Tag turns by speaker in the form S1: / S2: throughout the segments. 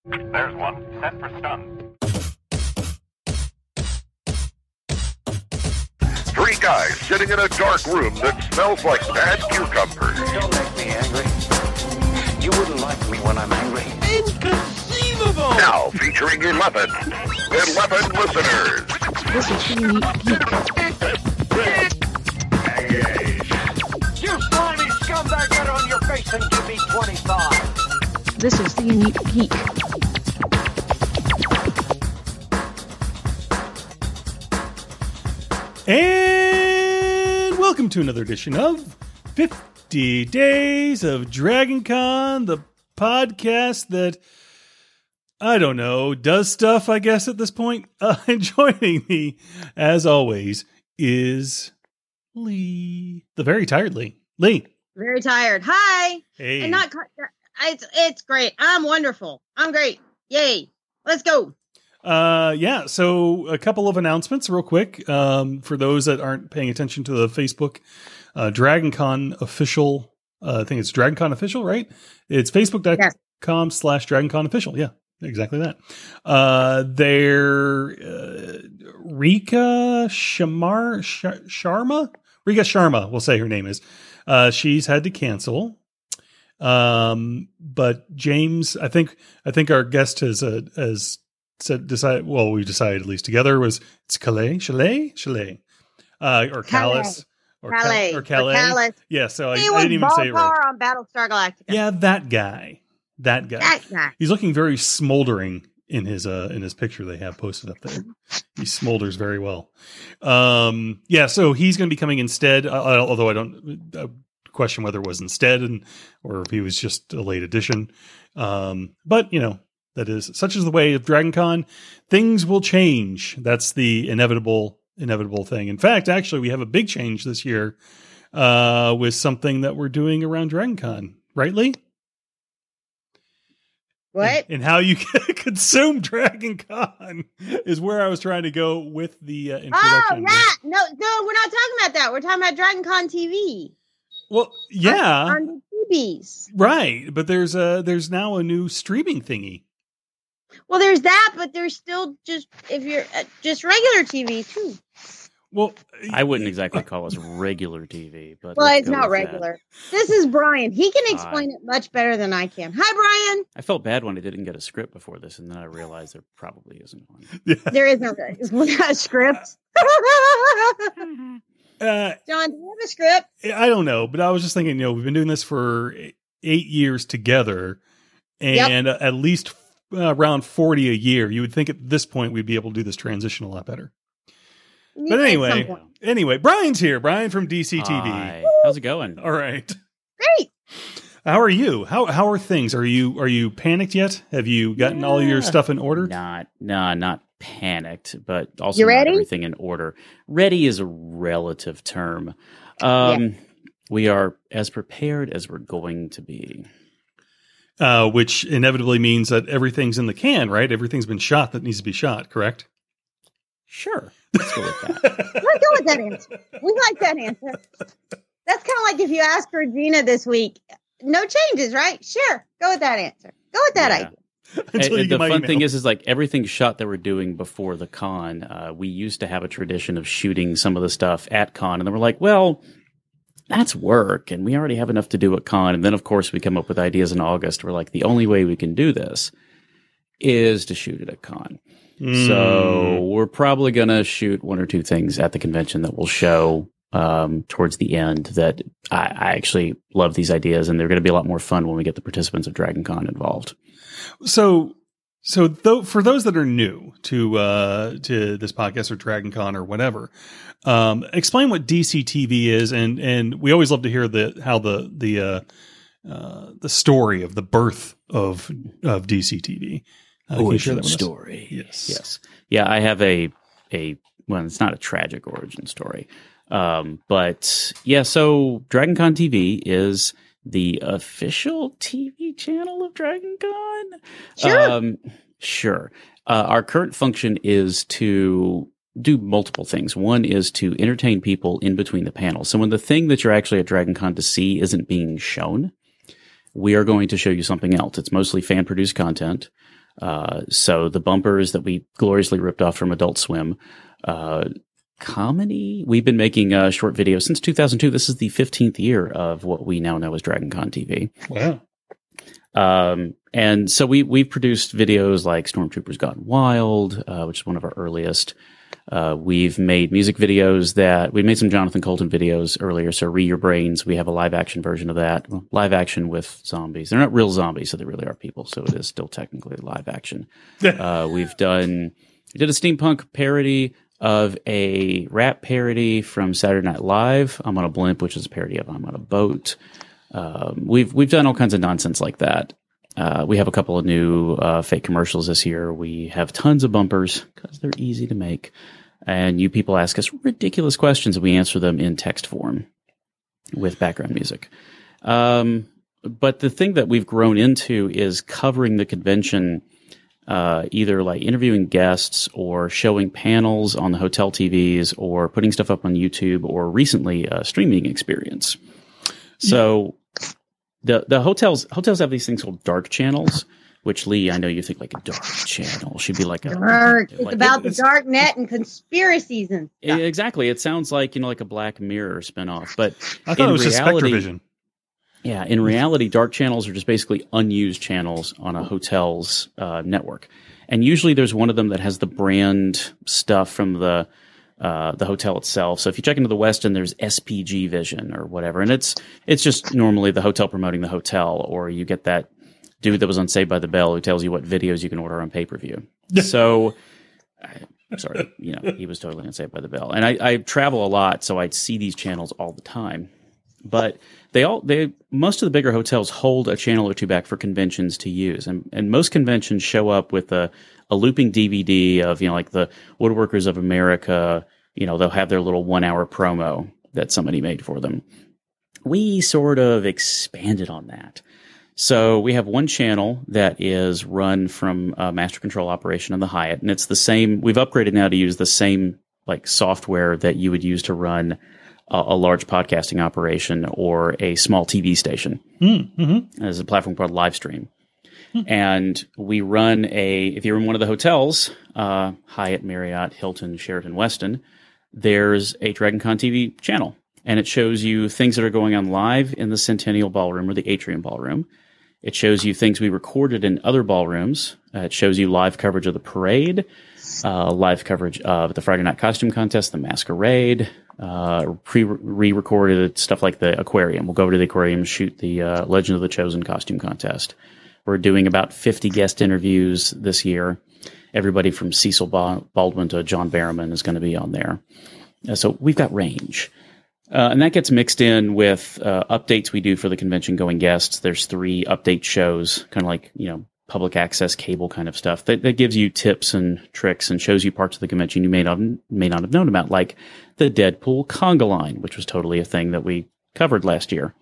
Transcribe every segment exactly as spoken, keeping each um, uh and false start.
S1: There's one. Set for stun.
S2: Three guys sitting in a dark room that smells like bad cucumbers.
S3: Don't make me angry. You wouldn't like me when I'm angry.
S4: Inconceivable!
S2: Now featuring eleven. eleven listeners.
S5: This is the Unique Geek.
S3: You slimy scumbag, get on your face and give me twenty-five.
S5: This is the Unique Geek.
S6: And welcome to another edition of fifty Days of Dragon Con, the podcast that, I don't know, does stuff, I guess, at this point. Uh, and joining me, as always, is Lee. The very tired Lee. Lee.
S7: Very tired. Hi.
S6: Hey.
S7: And not. It's it's great. I'm wonderful. I'm great. Yay. Let's go.
S6: Uh, yeah. So a couple of announcements real quick. Um, for those that aren't paying attention to the Facebook, uh, DragonCon official, uh, I think it's DragonCon official, right? It's facebook.com yes. slash DragonCon official. Yeah, exactly that. Uh, they're, uh, Rika Shamar, Sh- Sharma, Rika Sharma, we'll say her name is, uh, she's had to cancel. Um, but James, I think, I think our guest has, uh, has, said decide well we decided at least together was it's Calais Chalet Chalet uh or Calais or
S7: Calais
S6: Cal- or Calais.
S7: Or Calais.
S6: Yeah, so I,
S7: he
S6: I
S7: was
S6: didn't even say it right.
S7: on Battlestar Galactica.
S6: Yeah, that guy. That guy.
S7: That guy.
S6: He's looking very smoldering in his uh in his picture they have posted up there. He smolders very well. Um yeah, so he's going to be coming instead, uh, although I don't uh, question whether it was instead and or if he was just a late addition. Um but you know, that is, such is the way of DragonCon. Things will change. That's the inevitable, inevitable thing. In fact, actually, we have a big change this year uh, with something that we're doing around DragonCon. Right, Lee?
S7: What?
S6: And, and how you consume DragonCon is where I was trying to go with the uh, introduction.
S7: Oh, yeah. No, no, we're not talking about that. We're talking about DragonCon T V.
S6: Well, yeah.
S7: On, on the T Vs.
S6: Right. But there's a, there's now a new streaming thingy.
S7: Well, there's that, but there's still just, if you're uh, just regular T V too.
S6: Well,
S8: I wouldn't exactly call us regular T V, but
S7: well, it's not regular. That. This is Brian. He can explain
S8: uh,
S7: it much better than I can. Hi, Brian.
S8: I felt bad when I didn't get a script before this, and then I realized there probably isn't one.
S6: Yeah.
S7: There isn't a script.
S6: uh,
S7: John, do you have a script?
S6: I don't know, but I was just thinking, you know, we've been doing this for eight years together, and yep. at least Uh, around forty a year. You would think at this point we'd be able to do this transition a lot better.
S7: Yeah,
S6: but anyway, anyway, Brian's here. Brian from D C T V.
S8: Hi. How's it going?
S6: All right.
S7: Great.
S6: How are you? How how are things? Are you are you panicked yet? Have you gotten yeah. all your stuff in order?
S8: Not, nah, not panicked, but also
S7: you
S8: not
S7: ready?
S8: everything in order. Ready is a relative term. Um, yeah. We are as prepared as we're going to be.
S6: Uh, which inevitably means that everything's in the can, right? Everything's been shot that needs to be shot, correct?
S8: Sure. Let's go with that.
S7: Let's go with that answer. We like that answer. That's kind of like if you asked Regina this week, no changes, right? Sure. Go with that answer. Go with that
S8: yeah.
S7: idea.
S8: And, and the fun email. thing is, is like everything shot that we're doing before the con, uh, we used to have a tradition of shooting some of the stuff at con, and then we're like, well, that's work, and we already have enough to do at con. And then, of course, we come up with ideas in August. We're like, the only way we can do this is to shoot it at con. Mm. So we're probably going to shoot one or two things at the convention that will show um, towards the end that I, I actually love these ideas, and they're going to be a lot more fun when we get the participants of DragonCon involved.
S6: So... So though, for those that are new to uh, to this podcast or DragonCon or whatever, um, explain what D C T V is, and and we always love to hear the how the the uh, uh, the story of the birth of of D C T V. Uh,
S8: origin story,
S6: yes,
S8: yes, yeah. I have a a well, it's not a tragic origin story, um, but yeah. So DragonCon T V is the official T V channel of DragonCon?
S7: Sure.
S8: Um, sure. Uh, our current function is to do multiple things. One is to entertain people in between the panels. So when the thing that you're actually at DragonCon to see isn't being shown, we are going to show you something else. It's mostly fan-produced content. Uh, so the bumpers that we gloriously ripped off from Adult Swim, uh, comedy. We've been making uh, short videos since two thousand two. This is the fifteenth year of what we now know as DragonCon T V.
S6: Wow.
S8: Um, and so we, we've produced videos like Stormtroopers Gone Wild, uh, which is one of our earliest. Uh, we've made music videos that we made some Jonathan Colton videos earlier. So Re Your Brains, we have a live action version of that. Well, live action with zombies. They're not real zombies, so they really are people. So it is still technically live action. uh, we've done, we did a steampunk parody of a rap parody from Saturday Night Live. I'm on a Blimp, which is a parody of I'm on a Boat. Um, we've, we've done all kinds of nonsense like that. Uh, we have a couple of new, uh, fake commercials this year. We have tons of bumpers because they're easy to make. And you people ask us ridiculous questions and we answer them in text form with background music. Um, but the thing that we've grown into is covering the convention, uh, either like interviewing guests or showing panels on the hotel T Vs or putting stuff up on YouTube or recently a streaming experience. So the, the hotels, hotels have these things called dark channels, which Lee, I know you think like a dark channel should be like a
S7: dark. It's
S8: like,
S7: about
S8: it's,
S7: the dark net and conspiracies and stuff.
S8: Exactly. It sounds like, you know, like a Black Mirror spinoff, but
S6: I thought
S8: in
S6: it was
S8: reality,
S6: just Spectrovision.
S8: Yeah. In reality, dark channels are just basically unused channels on a hotel's uh, network. And usually there's one of them that has the brand stuff from the, Uh, the hotel itself. So if you check into the Westin, there's S P G Vision or whatever. And it's, it's just normally the hotel promoting the hotel, or you get that dude that was on Saved by the Bell who tells you what videos you can order on pay-per-view. So, I'm sorry, you know, he was totally on Saved by the Bell. And I, I travel a lot, so I'd see these channels all the time. But they all, they, most of the bigger hotels hold a channel or two back for conventions to use. And, and most conventions show up with a, a looping D V D of, you know, like the Woodworkers of America, you know, they'll have their little one hour promo that somebody made for them. We sort of expanded on that. So we have one channel that is run from a master control operation in the Hyatt, and it's the same. We've upgraded now to use the same like software that you would use to run a, a large podcasting operation or a small T V station.
S6: Mm-hmm.
S8: There's a platform called Livestream. And we run a, if you're in one of the hotels, uh, Hyatt, Marriott, Hilton, Sheraton, Westin, there's a DragonCon T V channel. And it shows you things that are going on live in the Centennial Ballroom or the Atrium Ballroom. It shows you things we recorded in other ballrooms. Uh, it shows you live coverage of the parade, uh, live coverage of the Friday Night Costume Contest, the Masquerade, uh, pre-recorded stuff like the aquarium. We'll go over to the aquarium, shoot the uh, Legend of the Chosen Costume Contest. We're doing about fifty guest interviews this year. Everybody from Cecil Baldwin to John Barrowman is going to be on there. Uh, so we've got range. Uh, and that gets mixed in with uh, updates we do for the convention going guests. There's three update shows, kind of like, you know, public access cable kind of stuff that, that gives you tips and tricks and shows you parts of the convention you may not, may not have known about, like the Deadpool conga line, which was totally a thing that we covered last year.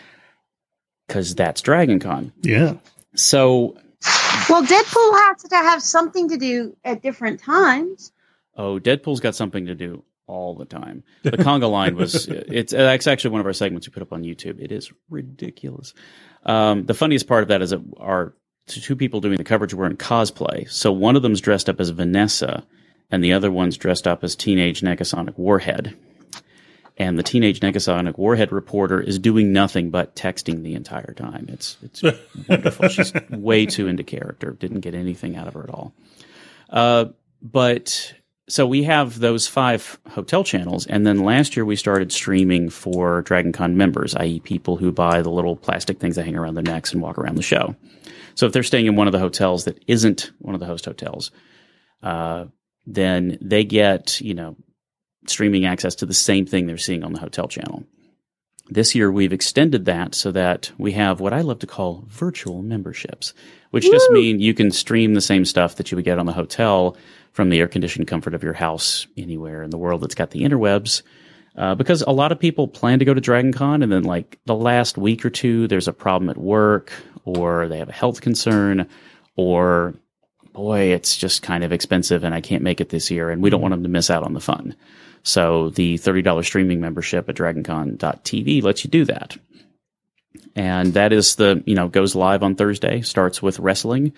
S8: Because that's DragonCon.
S6: Yeah.
S8: So,
S7: well, Deadpool has to have something to do at different times.
S8: Oh, Deadpool's got something to do all the time. The conga line was, it's, it's actually one of our segments we put up on YouTube. It is ridiculous. Um, the funniest part of that is that our two people doing the coverage were in cosplay. So one of them's dressed up as Vanessa and the other one's dressed up as Teenage Negasonic Warhead. And the Teenage Negasonic Warhead reporter is doing nothing but texting the entire time. It's it's wonderful. She's way too into character. Didn't get anything out of her at all. Uh, but so we have those five hotel channels. And then last year we started streaming for DragonCon members, that is people who buy the little plastic things that hang around their necks and walk around the show. So if they're staying in one of the hotels that isn't one of the host hotels, uh, then they get, you know, streaming access to the same thing they're seeing on the hotel channel. This year, we've extended that so that we have what I love to call virtual memberships, which Woo! Just mean you can stream the same stuff that you would get on the hotel from the air-conditioned comfort of your house anywhere in the world that's got the interwebs. Uh, because a lot of people plan to go to DragonCon, and then like the last week or two, there's a problem at work, or they have a health concern, or boy, it's just kind of expensive and I can't make it this year, and we don't want them to miss out on the fun. So the thirty dollars streaming membership at dragoncon dot t v lets you do that. And that is the, you know, goes live on Thursday, starts with wrestling.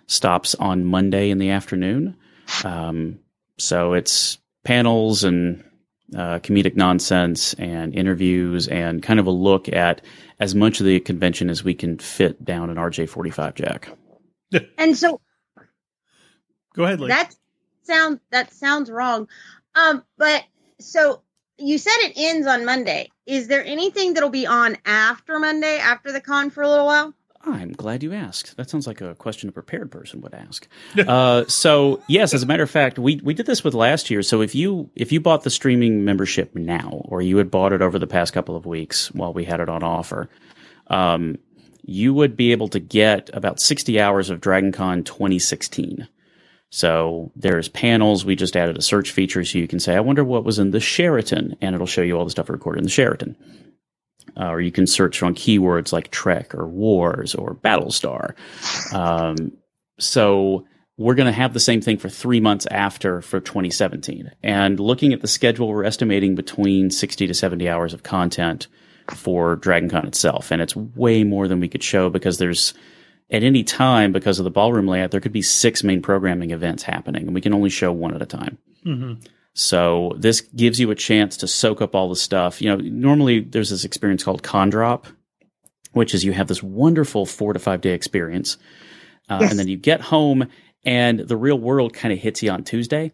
S8: stops on Monday in the afternoon. Um, so it's panels and uh, comedic nonsense and interviews and kind of a look at as much of the convention as we can fit down an R J forty-five jack.
S7: And so,
S6: Go ahead, Lee.
S7: that sounds that sounds wrong. Um, but so you said it ends on Monday. Is there anything that'll be on after Monday, after the con for a little while?
S8: I'm glad you asked. That sounds like a question a prepared person would ask. uh, so yes, as a matter of fact, we, we did this with last year. So if you if you bought the streaming membership now, or you had bought it over the past couple of weeks while we had it on offer, um, you would be able to get about sixty hours of DragonCon twenty sixteen. So there's panels. We just added a search feature so you can say, I wonder what was in the Sheraton, and it'll show you all the stuff recorded in the Sheraton. Uh, or you can search on keywords like Trek or Wars or Battlestar. Um, so we're going to have the same thing for three months after for twenty seventeen. And looking at the schedule, we're estimating between sixty to seventy hours of content for DragonCon itself. And it's way more than we could show because there's, at any time, because of the ballroom layout, there could be six main programming events happening, and we can only show one at a time.
S6: Mm-hmm.
S8: So this gives you a chance to soak up all the stuff. You know, normally there's this experience called Con Drop, which is you have this wonderful four to five day experience. Uh,
S7: Yes.
S8: And then you get home and the real world kind of hits you on Tuesday.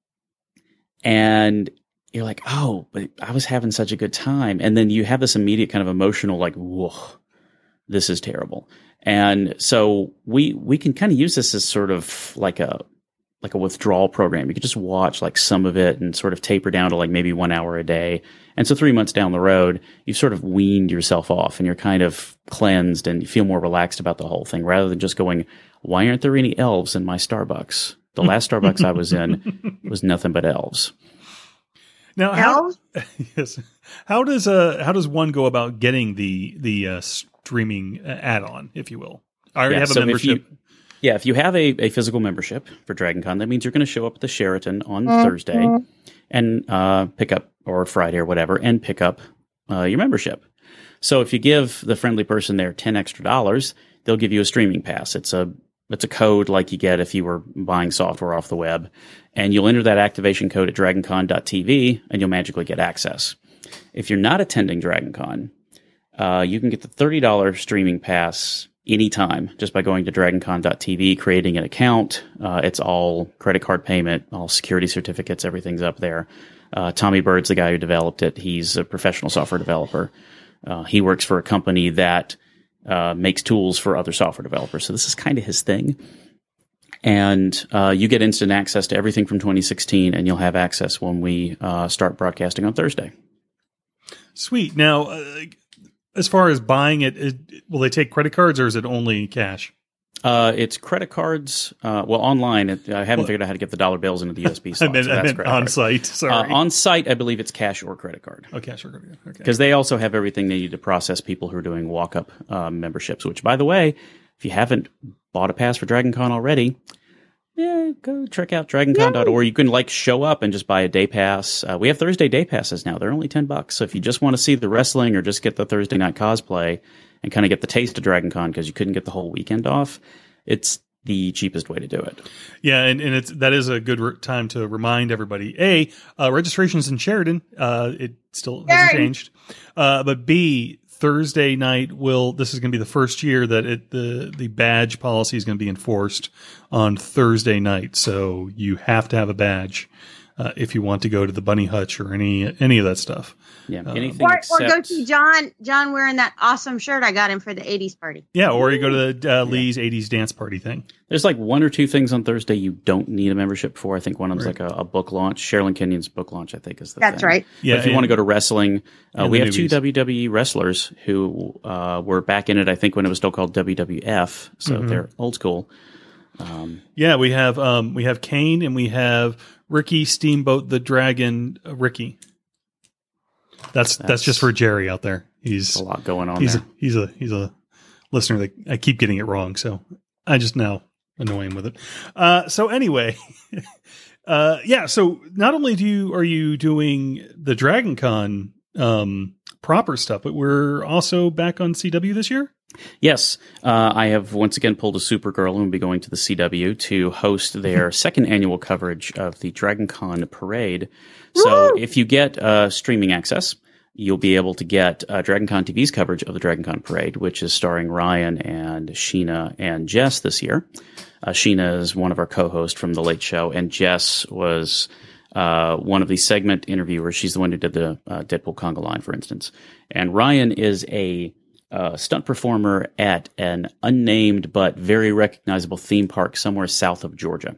S8: And you're like, oh, but I was having such a good time. And then you have this immediate kind of emotional, like, whoa, this is terrible. And so we, we can kind of use this as sort of like a, like a withdrawal program. You could just watch like some of it and sort of taper down to like maybe one hour a day. And so three months down the road, you've sort of weaned yourself off and you're kind of cleansed and you feel more relaxed about the whole thing rather than just going, why aren't there any elves in my Starbucks? The last Starbucks I was in was nothing but elves.
S6: Now, how,
S7: Elves?
S6: yes, how does uh how does one go about getting the the uh, streaming uh, add-on, if you will? I already
S8: Yeah,
S6: have a
S8: so if
S6: membership.
S8: you- Yeah, if you have a, a physical membership for DragonCon, that means you're going to show up at the Sheraton on Thursday and uh, pick up, or Friday or whatever, and pick up uh, your membership. So if you give the friendly person there ten extra dollars, they'll give you a streaming pass. It's a it's a code like you get if you were buying software off the web, and you'll enter that activation code at dragoncon dot t v, and you'll magically get access. If you're not attending DragonCon, uh, you can get the thirty dollars streaming pass anytime just by going to dragoncon dot t v, creating an account. Uh, it's all credit card payment, all security certificates, everything's up there. Uh, Tommy Bird's the guy who developed it. He's a professional software developer. Uh, he works for a company that uh, makes tools for other software developers. So this is kind of his thing. And uh, you get instant access to everything from twenty sixteen, and you'll have access when we uh, start broadcasting on Thursday.
S6: Sweet. Now, uh, as far as buying it, it, will they take credit cards or is it only cash?
S8: Uh, it's credit cards. Uh, well, online, it, I haven't
S6: Well,
S8: figured out how to get the dollar bills into the U S B
S6: I
S8: slot.
S6: meant,
S8: so
S6: I
S8: that's
S6: meant
S8: credit
S6: on
S8: card.
S6: site.
S8: Uh,
S6: Sorry.
S8: on site, I believe it's cash or credit card.
S6: oh, cash or credit card. Okay.
S8: Because they also have everything they need to process people who are doing walk-up uh, memberships, which, by the way, if you haven't bought a pass for DragonCon already, yeah, go check out dragoncon dot org. You can like show up and just buy a day pass. Uh, we have Thursday day passes now. They're only ten bucks. So if you just want to see the wrestling or just get the Thursday night cosplay and kind of get the taste of DragonCon because you couldn't get the whole weekend off, it's the cheapest way to do it.
S6: Yeah, and, and it's that is a good re- time to remind everybody. A, uh, registration's in Sheridan. Uh, it still hasn't
S7: Sheridan.
S6: changed. Uh, but B, Thursday night will. This is going to be the first year that it the the badge policy is going to be enforced on Thursday night. So you have to have a badge uh, if you want to go to the Bunny Hutch or any any of that stuff.
S8: Yeah,
S6: Uh,
S8: anything
S7: Or, or
S8: except
S7: go see John John wearing that awesome shirt I got him for the eighties party.
S6: Yeah, or you go to the uh, Lee's eighties dance party thing.
S8: there's like one or two things on Thursday you don't need a membership for. I think one of them's
S6: Right.
S8: like a, a book launch. Sherilyn Kenyon's book launch, I think, is the
S7: That's
S8: thing.
S7: right.
S6: Yeah,
S8: But if you
S6: and-
S8: want to go to wrestling, uh,
S6: and
S8: we
S6: the
S8: have two
S6: newbies.
S8: W W E wrestlers who uh, were back in it, I think, when it was still called W W F. So
S6: Mm-hmm.
S8: they're old school. Um,
S6: Yeah, we have um we have Kane and we have Ricky Steamboat the Dragon uh, Ricky. That's, that's
S8: That's-
S6: just for Jerry out there. He's
S8: a lot going on
S6: he's
S8: there.
S6: a, he's a he's a listener that I keep getting it wrong, so I just now annoy him with it. Uh, so anyway, uh, yeah. So not only do you are you doing the Dragon Con um, proper stuff, but we're also back on C W this year.
S8: Yes, uh, I have once again pulled a Supergirl and will be going to the C W to host their second annual coverage of the DragonCon parade. So if you get uh, streaming access, you'll be able to get uh, DragonCon T V's coverage of the DragonCon parade, which is starring Ryan and Sheena and Jess this year. Uh, Sheena is one of our co-hosts from The Late Show, and Jess was uh, one of the segment interviewers. She's the one who did the uh, Deadpool conga line, for instance. And Ryan is a uh, stunt performer at an unnamed but very recognizable theme park somewhere south of Georgia.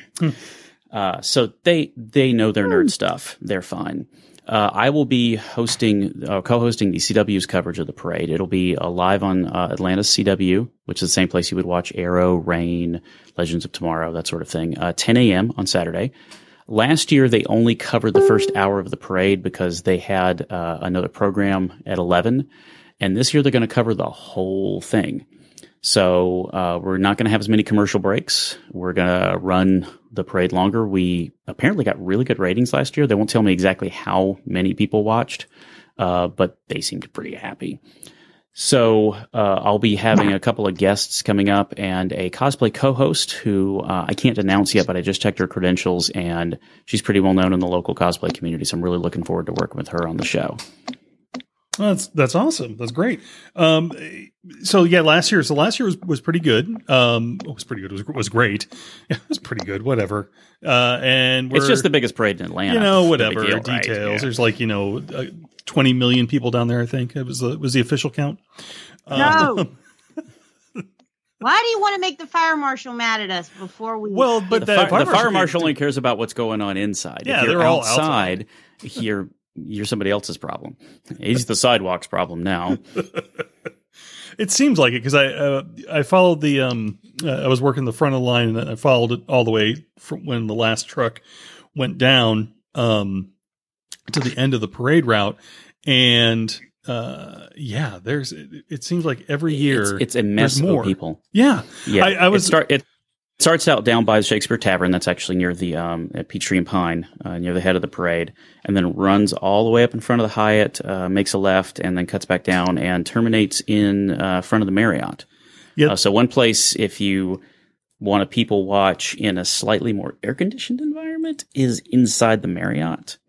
S8: uh, so they they know their nerd stuff. They're fine. Uh, I will be hosting, uh, co-hosting the C W's coverage of the parade. It'll be uh, live on uh, Atlanta's C W, which is the same place you would watch Arrow, Rain, Legends of Tomorrow, that sort of thing. Uh, ten a.m. on Saturday. Last year, they only covered the first hour of the parade because they had uh, another program at eleven. And this year, they're going to cover the whole thing. So uh, we're not going to have as many commercial breaks. We're going to run the parade longer. We apparently got really good ratings last year. They won't tell me exactly how many people watched, uh, but they seemed pretty happy. So uh, I'll be having a couple of guests coming up and a cosplay co-host who uh, I can't announce yet, but I just checked her credentials, and she's pretty well known in the local cosplay community. So I'm really looking forward to working with her on the show.
S6: Well, that's that's awesome. That's great. Um, so yeah, last year. So last year was, was pretty good. Um, it was pretty good. It was was great. Yeah, it was pretty good. Whatever. Uh, and we're,
S8: it's just the biggest parade in Atlanta.
S6: You know, whatever
S8: deal,
S6: details.
S8: right? Yeah.
S6: There's like you know, uh, twenty million people down there. I think it was the, was the official count.
S7: No.
S6: Um,
S7: Why do you want to make the fire marshal mad at us before we?
S6: well, but
S8: the,
S6: the,
S8: fire,
S6: fire,
S8: the fire marshal
S6: can-
S8: only cares about what's going on inside.
S6: Yeah,
S8: if you're
S6: they're all
S8: outside. You're you're somebody else's problem. He's the sidewalk's problem now.
S6: It seems like it because I uh, I followed the um uh, I was working the front of the line and I followed it all the way from when the last truck went down um to the end of the parade route, and uh yeah there's it, it seems like every year
S8: it's, it's a mess
S6: more
S8: of people.
S6: Yeah,
S8: yeah.
S6: I, I was
S8: it, start, it starts out down by the Shakespeare Tavern. That's actually near the um at Peachtree and Pine, uh, near the head of the parade, and then runs all the way up in front of the Hyatt, uh, makes a left, and then cuts back down and terminates in uh, front of the Marriott.
S6: Yep.
S8: Uh, so one place, if you want to people watch in a slightly more air conditioned environment, is inside the Marriott.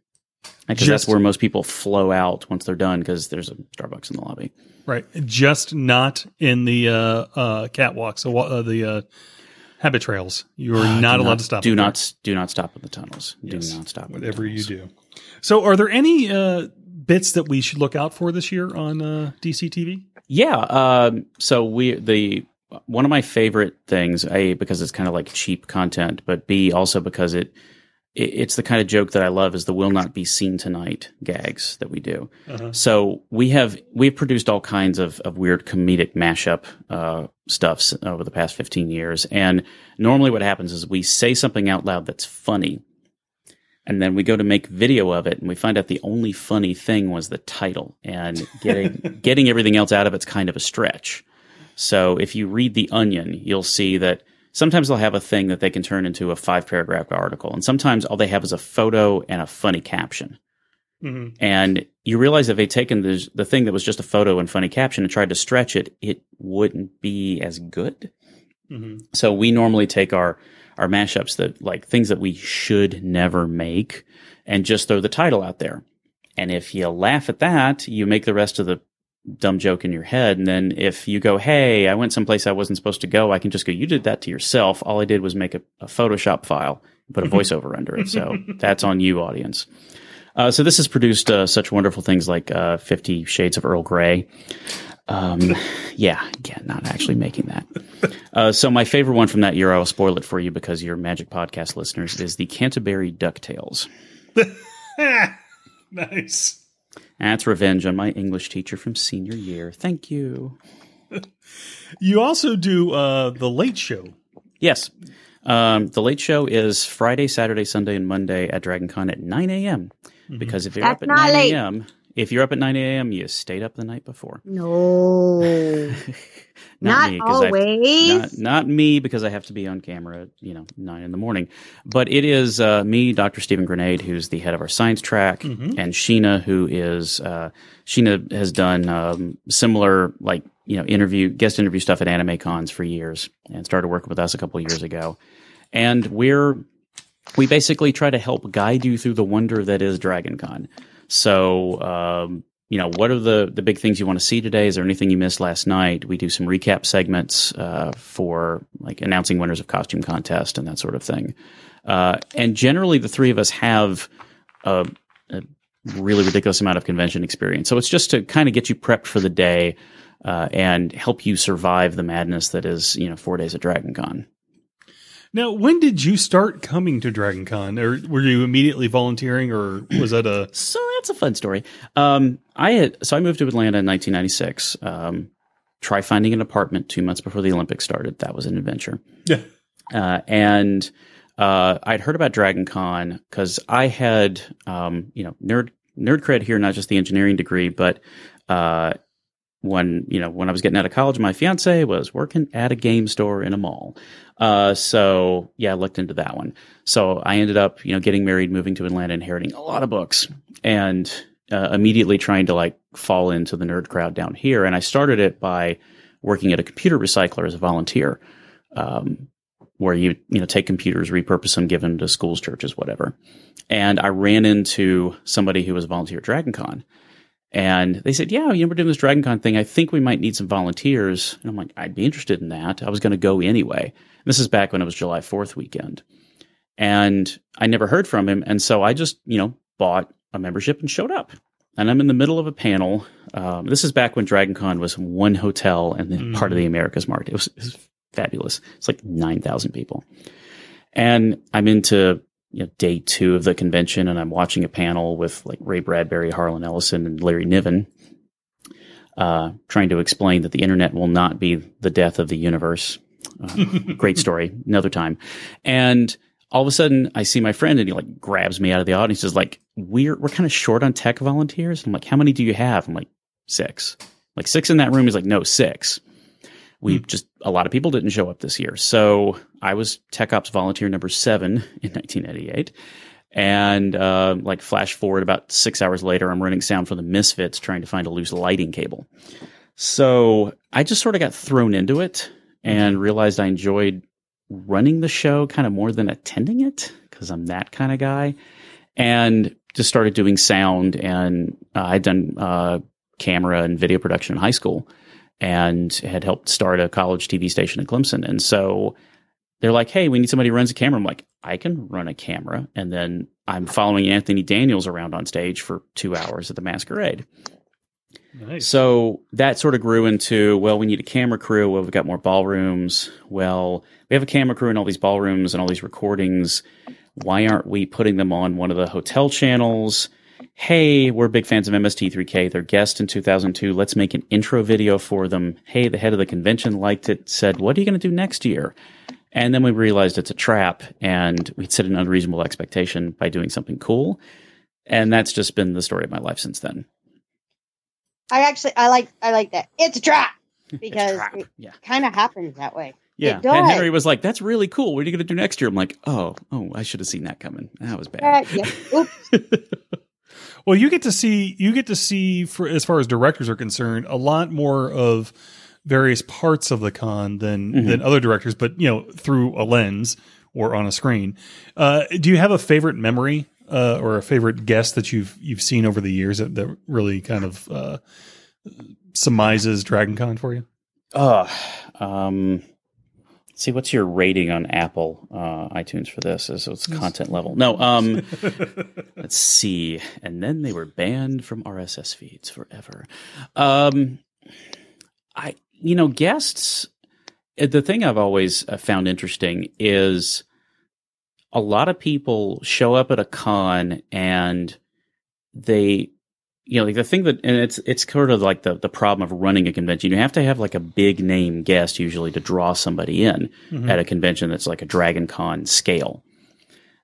S8: Because that's where most people flow out once they're done, because there's a Starbucks in the lobby.
S6: Right, just not in the uh, uh, catwalks, so uh, the uh, habit trails. You are not
S8: do
S6: allowed
S8: not,
S6: to stop.
S8: Do
S6: there.
S8: not do not stop at the tunnels.
S6: Yes.
S8: Do not stop.
S6: Whatever
S8: at the
S6: you
S8: tunnels.
S6: do. So, are there any uh, bits that we should look out for this year on uh, D C T V?
S8: Yeah. Um, so we the one of my favorite things, A, because it's kind of like cheap content, but B, also because it, it it's the kind of joke that I love, is the "will not be seen tonight" gags that we do. Uh-huh. So we have we've produced all kinds of, of weird comedic mashup uh, stuffs over the past fifteen years, and normally what happens is we say something out loud that's funny, and then we go to make video of it, and we find out the only funny thing was the title, and getting getting everything else out of it's kind of a stretch. So if you read The Onion, you'll see that sometimes they'll have a thing that they can turn into a five-paragraph article, and sometimes all they have is a photo and a funny caption. Mm-hmm. And you realize if they'd taken the, the thing that was just a photo and funny caption and tried to stretch it, it wouldn't be as good. Mm-hmm. So we normally take our our mashups, that like things that we should never make, and just throw the title out there. And if you laugh at that, you make the rest of the dumb joke in your head. And then if you go, hey, I went someplace I wasn't supposed to go, I can just go, you did that to yourself. All I did was make a, a Photoshop file and put a voiceover under it. So that's on you, audience. Uh, so this has produced uh, such wonderful things like uh, Fifty Shades of Earl Grey. Um, yeah, yeah, not actually making that. Uh, so my favorite one from that year, I'll spoil it for you because you're Magic Podcast listeners, is the Canterbury DuckTales.
S6: Nice.
S8: That's revenge on my English teacher from senior year. Thank you.
S6: You also do uh, The Late Show.
S8: Yes. Um, the Late Show is Friday, Saturday, Sunday, and Monday at DragonCon at nine a.m. Mm-hmm. Because if you're
S7: That's
S8: up at nine
S7: late.
S8: a.m., if you're up at nine a.m., you stayed up the night before.
S7: No. Not
S8: me, 'cause I have to-
S7: always.
S8: not, not me, because I have to be on camera at, you know, nine in the morning. But it is uh, me, Doctor Stephen Grenade, who's the head of our science track,
S6: Mhm.
S8: and Sheena, who is, uh, Sheena has done um, similar, like, you know, interview, guest interview stuff at Anime Cons for years and started working with us a couple of years ago. And we're, we basically try to help guide you through the wonder that is Dragon Con. So, um, you know, what are the, the big things you want to see today? Is there anything you missed last night? We do some recap segments uh, for like announcing winners of costume contest and that sort of thing. Uh, and generally, the three of us have a, a really ridiculous amount of convention experience. So it's just to kind of get you prepped for the day uh, and help you survive the madness that is, you know, four days at Dragon Con.
S6: Now, when did you start coming to Dragon Con? Or were you immediately volunteering, or was that a...
S8: So that's a fun story. Um, I had, so I moved to Atlanta in nineteen ninety-six. Um, try finding an apartment two months before the Olympics started. That was an adventure.
S6: Yeah.
S8: Uh, and uh, I'd heard about Dragon Con because I had, um, you know, nerd nerd cred here, not just the engineering degree, but uh, when you know when I was getting out of college, my fiance was working at a game store in a mall. Uh, so yeah, I looked into that one. So I ended up, you know, getting married, moving to Atlanta, inheriting a lot of books, and uh, immediately trying to like fall into the nerd crowd down here. And I started it by working at a computer recycler as a volunteer, um, where you you know take computers, repurpose them, give them to schools, churches, whatever. And I ran into somebody who was a volunteer at Dragon Con. And they said, yeah, you know, we're doing this Dragon Con thing. I think we might need some volunteers. And I'm like, I'd be interested in that. I was going to go anyway. This is back when it was July fourth weekend. And I never heard from him. And so I just, you know, bought a membership and showed up. And I'm in the middle of a panel. Um, this is back when Dragon Con was one hotel and then mm. part of the America's Market. It was, it was fabulous. It's like nine thousand people. And I'm into you know, day two of the convention, and I'm watching a panel with like Ray Bradbury, Harlan Ellison, and Larry Niven, uh, trying to explain that the internet will not be the death of the universe. Uh, great story, another time. And all of a sudden, I see my friend, and he like grabs me out of the audience. He's like, "We're we're kind of short on tech volunteers." I'm like, "How many do you have?" I'm like, six. Like six in that room. He's like, "No, six." We just, a lot of people didn't show up this year. So I was Tech Ops volunteer number seven in nineteen ninety-eight. And uh, like flash forward about six hours later, I'm running sound for the Misfits trying to find a loose lighting cable. So I just sort of got thrown into it and realized I enjoyed running the show kind of more than attending it because I'm that kind of guy. And just started doing sound. And uh, I'd done uh, camera and video production in high school, and had helped start a college T V station in Clemson. And so they're like, hey, we need somebody who runs a camera. I'm like, I can run a camera. And then I'm following Anthony Daniels around on stage for two hours at the Masquerade.
S6: Nice.
S8: So that sort of grew into, well, we need a camera crew. Well, we've got more ballrooms. Well, we have a camera crew in all these ballrooms and all these recordings. Why aren't we putting them on one of the hotel channels? Hey, we're big fans of M S T three K. Their guest in two thousand two. Let's make an intro video for them. Hey, the head of the convention liked it, said, what are you going to do next year? And then we realized it's a trap, and we'd set an unreasonable expectation by doing something cool. And that's just been the story of my life since then.
S7: I actually, I like, I like that. It's a trap because
S8: a trap.
S7: it
S8: Yeah.
S7: kind of happens that way.
S8: Yeah.
S7: It does.
S8: And Henry was like, that's really cool. What are you going to do next year? I'm like, oh, oh, I should have seen that coming. That was bad.
S7: Uh, yeah. Oops.
S6: Well, you get to see, you get to see, for as far as directors are concerned, a lot more of various parts of the con than
S8: Mm-hmm.
S6: than other directors, but you know, through a lens or on a screen. Uh, do you have a favorite memory uh, or a favorite guest that you've you've seen over the years that, that really kind of uh, surmises Dragon Con for you?
S8: Oh, um, see, what's your rating on Apple uh, iTunes for this? So it's content level. No, um, let's see. And then they were banned from R S S feeds forever. Um, I, you know, guests. The thing I've always found interesting is a lot of people show up at a con and they. You know, like the thing that, and it's it's sort of like the, the problem of running a convention. You have to have like a big name guest usually to draw somebody in mm-hmm. at a convention that's like a Dragon Con scale.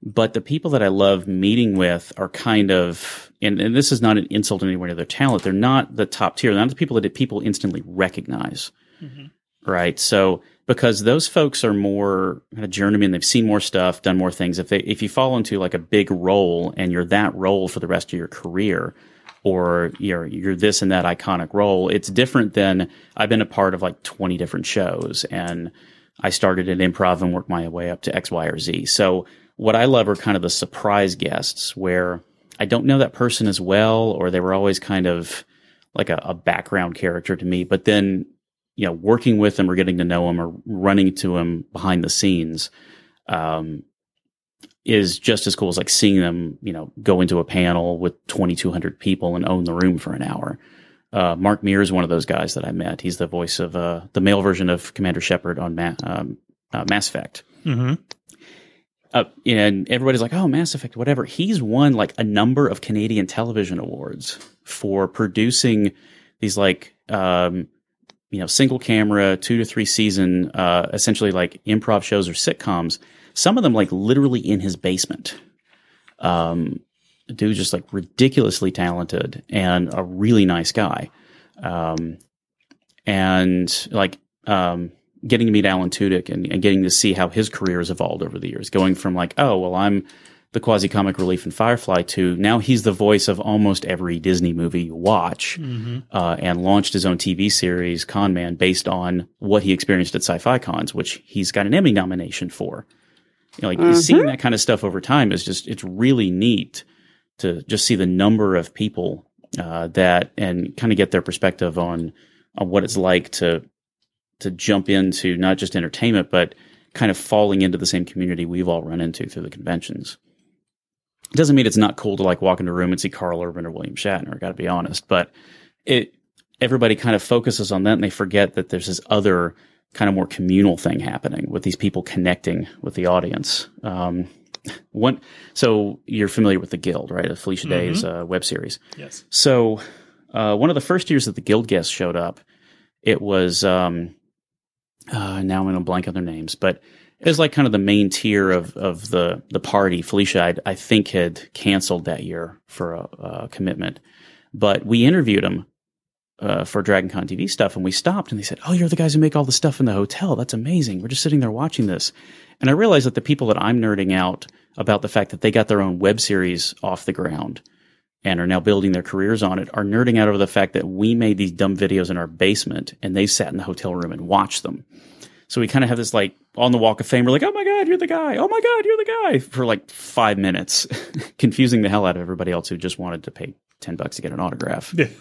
S8: But the people that I love meeting with are kind of, and, and this is not an insult to anyone or their talent. They're not the top tier. They're not the people that people instantly recognize, mm-hmm. right? So because those folks are more kind of journeyman, they've seen more stuff, done more things. If they, if you fall into like a big role and you're that role for the rest of your career, or you're you're this and that iconic role, it's different than I've been a part of like twenty different shows, and I started in improv and worked my way up to X, Y, or Z. So what I love are kind of the surprise guests where I don't know that person as well, or they were always kind of like a, a background character to me. But then, you know, working with them or getting to know them or running to them behind the scenes um, is just as cool as like seeing them, you know, go into a panel with twenty-two hundred people and own the room for an hour. Uh, Mark Mears is one of those guys that I met. He's the voice of uh, the male version of Commander Shepard on Ma- um, uh, Mass Effect. Mm-hmm. Uh, and everybody's like, oh, Mass Effect, whatever. He's won like a number of Canadian television awards for producing these like, um, you know, single camera, two to three season, uh, essentially like improv shows or sitcoms. Some of them like literally in his basement. Um, dude, just like ridiculously talented and a really nice guy. Um, and like, um, getting to meet Alan Tudyk and, and getting to see how his career has evolved over the years, going from like, oh, well, I'm the quasi-comic relief in Firefly to now he's the voice of almost every Disney movie you watch, mm-hmm. uh, and launched his own T V series, Con Man, based on what he experienced at Sci-Fi Cons, which he's got an Emmy nomination for. You know, like mm-hmm. seeing that kind of stuff over time is just, it's really neat to just see the number of people uh, that, and kind of get their perspective on, on what it's like to, to jump into not just entertainment, but kind of falling into the same community we've all run into through the conventions. It doesn't mean it's not cool to like walk into a room and see Carl Urban or William Shatner, I got to be honest, but it, everybody kind of focuses on that and they forget that there's this other kind of more communal thing happening with these people connecting with the audience. Um, one, so you're familiar with the Guild, right? Of Felicia mm-hmm. Day's uh, web series.
S6: Yes.
S8: So uh, one of the first years that the Guild guests showed up, it was, um, uh, now I'm going to blank on their names, but it was like kind of the main tier of, of the, the party. Felicia, I, I think, had canceled that year for a, a commitment, but we interviewed them uh, for DragonCon T V stuff, and we stopped and they said, oh, you're the guys who make all the stuff in the hotel. That's amazing. We're just sitting there watching this. And I realized that the people that I'm nerding out about the fact that they got their own web series off the ground and are now building their careers on it are nerding out over the fact that we made these dumb videos in our basement and they sat in the hotel room and watched them. So we kind of have this like on the walk of fame. We're like, oh my God, you're the guy. Oh my God, you're the guy for like five minutes, confusing the hell out of everybody else who just wanted to pay ten bucks to get an autograph.
S6: Yeah.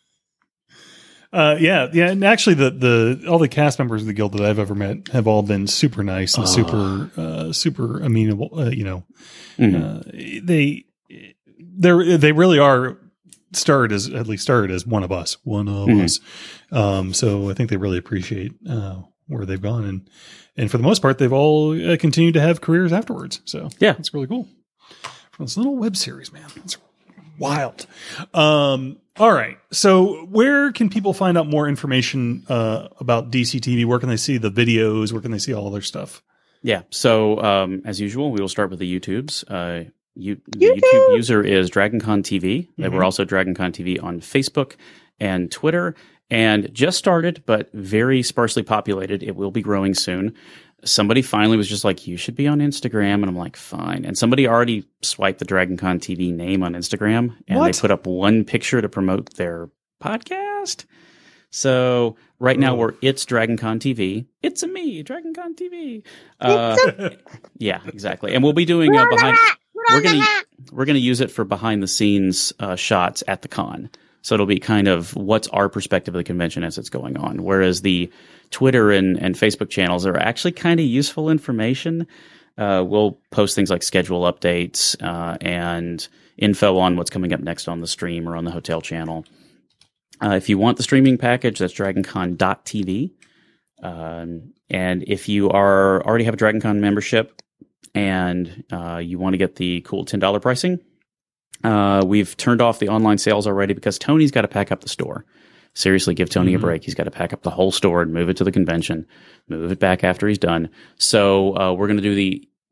S6: Uh, yeah, yeah, and actually, the the all the cast members of the Guild that I've ever met have all been super nice and uh. super uh, super amenable. Uh, you know, mm-hmm. uh, they they they really are started as at least started as one of us, one of mm-hmm. us. Um, so I think they really appreciate uh, where they've gone, and and for the most part, they've all uh, continued to have careers afterwards. So
S8: yeah,
S6: it's really cool. From this little web series, man, it's wild. Um, all right. So where can people find out more information uh, about D C T V? Where can they see the videos? Where can they see all their stuff?
S8: Yeah. So um, as usual, we will start with the YouTubes. Uh, you, the YouTube. YouTube user is DragonCon T V. Mm-hmm. We're also DragonCon T V on Facebook and Twitter. And just started, but very sparsely populated. It will be growing soon. Somebody finally was just like, you should be on Instagram. And I'm like, fine. And somebody already swiped the DragonCon T V name on Instagram. And what? They put up one picture to promote their podcast. So right now, oh. we're It's DragonCon T V. It's a me, DragonCon T V. Uh, a- yeah, exactly. And we'll be doing uh, behind. We're gonna we're gonna use it for behind the scenes uh, shots at the con. So it'll be kind of what's our perspective of the convention as it's going on. Whereas the Twitter and, and Facebook channels are actually kind of useful information. Uh, we'll post things like schedule updates uh, and info on what's coming up next on the stream or on the hotel channel. Uh, if you want the streaming package, that's dragoncon dot t v. Um, and if you are already have a DragonCon membership and uh, you want to get the cool ten dollars pricing, Uh, we've turned off the online sales already because Tony's got to pack up the store. Seriously, give Tony mm-hmm. a break. He's got to pack up the whole store and move it to the convention, move it back after he's done. So uh, we're going to do the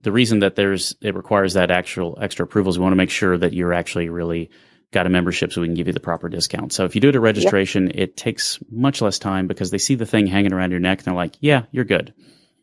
S8: the reason that there's it requires that actual extra approvals, we want to make sure that you're actually really got a membership so we can give you the proper discount. So if you do it at registration, yep. it takes much less time because they see the thing hanging around your neck and they're like, yeah, you're good.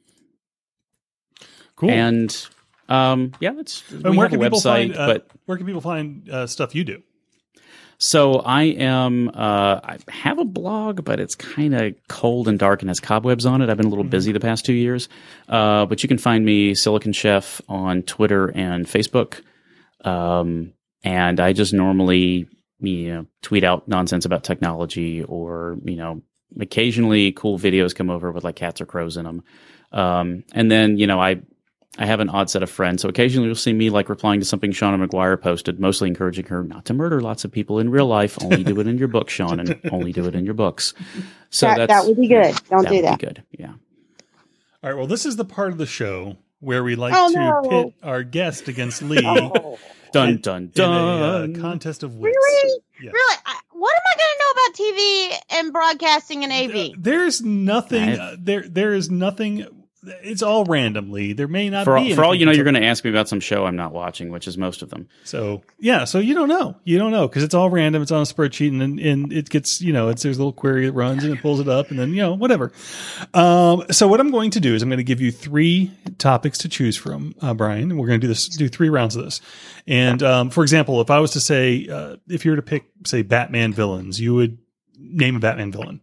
S6: Cool.
S8: And um, yeah, it's
S6: and
S8: we
S6: where
S8: have a
S6: can people
S8: website,
S6: find, uh,
S8: but
S6: where can people find uh, stuff you do?
S8: So I am, uh, I have a blog, but it's kind of cold and dark and has cobwebs on it. I've been a little mm-hmm. busy the past two years. Uh, but you can find me, Silicon Chef, on Twitter and Facebook. Um, and I just normally, you know, tweet out nonsense about technology, or, you know, occasionally cool videos come over with like cats or crows in them. Um, and then, you know, I, I have an odd set of friends, so occasionally you'll see me like replying to something Shauna McGuire posted, mostly encouraging her not to murder lots of people in real life. Only do it in your book, Sean, and only do it in your books. So
S7: that,
S8: that's,
S7: that would be good. Don't
S8: that
S7: do
S8: would
S7: that.
S8: Be good. Yeah.
S6: All right. Well, this is the part of the show where we like
S7: oh,
S6: to
S7: no.
S6: pit our guest against Lee.
S7: oh.
S8: Dun dun dun.
S6: In a uh, contest of wits.
S7: Really?
S6: Yes.
S7: Really? I, what am I going to know about T V and broadcasting and A V?
S6: Uh, there's nothing. Uh, there. There is nothing. It's all randomly. There may not
S8: for,
S6: be.
S8: For all you know, you're
S6: going
S8: going to ask me about some show I'm not watching, which is most of them.
S6: So yeah, so you don't know. You don't know because it's all random. It's on a spreadsheet, and and it gets, you know, it's there's a little query that runs and it pulls it up, and then, you know, whatever. Um, so what I'm going to do is I'm going to give you three topics to choose from, uh, Brian. And we're going to do this, do three rounds of this. And um, for example, if I was to say, uh, if you were to pick, say, Batman villains, you would name a Batman villain.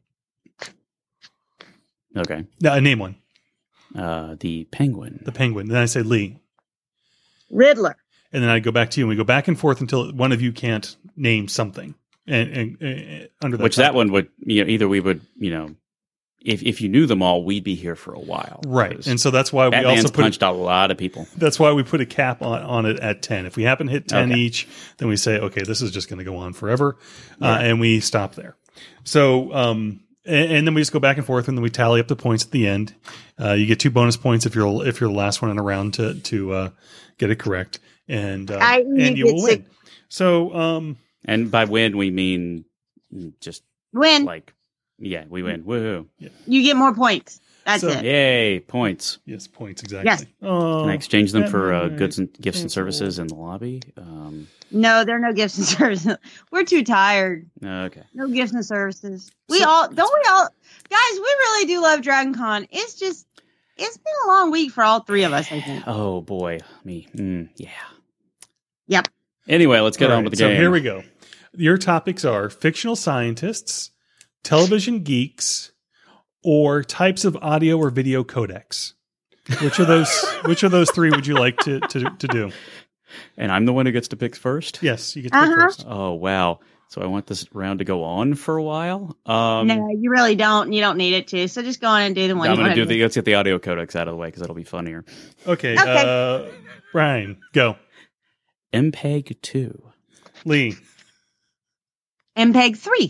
S8: Okay.
S6: No, name one.
S8: Uh, the Penguin.
S6: The Penguin. Then I say Lee.
S7: Riddler.
S6: And then I go back to you, and we go back and forth until one of you can't name something. And, and, and under that
S8: which
S6: topic.
S8: that one would, you know, either we would, you know, if if you knew them all, we'd be here for a while.
S6: Right. And so that's why
S8: Batman's
S6: we also put
S8: punched a lot of people.
S6: That's why we put a cap on, on it at ten. If we happen to hit ten
S8: okay.
S6: each, then we say, okay, this is just going to go on forever.
S8: Yeah.
S6: Uh, and we stop there. So, um, and, and then we just go back and forth, and then we tally up the points at the end. Uh, you get two bonus points if you're if you're the last one in a round to to uh, get it correct, and uh,
S7: I,
S6: and you will win. Six. So, um,
S8: and by win we mean just
S7: win.
S8: Like, yeah, we win. Woohoo!
S6: Yeah.
S7: You get more points. That's
S6: so,
S7: it.
S8: Yay, points.
S6: Yes, points exactly.
S7: Yes.
S6: Oh,
S8: Can I exchange them for uh,
S6: right.
S8: goods and gifts and services in the lobby? Um,
S7: no, there are no gifts and services. We're too tired.
S8: Okay.
S7: No gifts and services. We
S6: So,
S7: all don't we all guys, we really do love Dragon Con. It's just it's been a long week for all three of us, I think.
S8: Oh boy, me. Mm, yeah.
S7: Yep.
S8: Anyway, let's get
S6: all
S8: on
S6: right,
S8: with the
S6: so
S8: game.
S6: here we go. Your topics are fictional scientists, television geeks, or types of audio or video codecs. Which of those which of those three would you like to, to, to do?
S8: And I'm the one who gets to pick first?
S6: Yes, you get to
S7: Uh-huh.
S6: pick first.
S8: Oh, wow. So I want this round to go on for a while? Um,
S7: no, you really don't. You don't need it to. So just go on and do the one
S8: I'm
S7: you
S8: going to
S7: want
S8: do the, let's get the audio codecs out of the way because that'll be funnier.
S6: Okay,
S7: Okay.
S6: uh, Brian, go.
S8: M P E G two.
S6: Lee.
S7: M P E G three.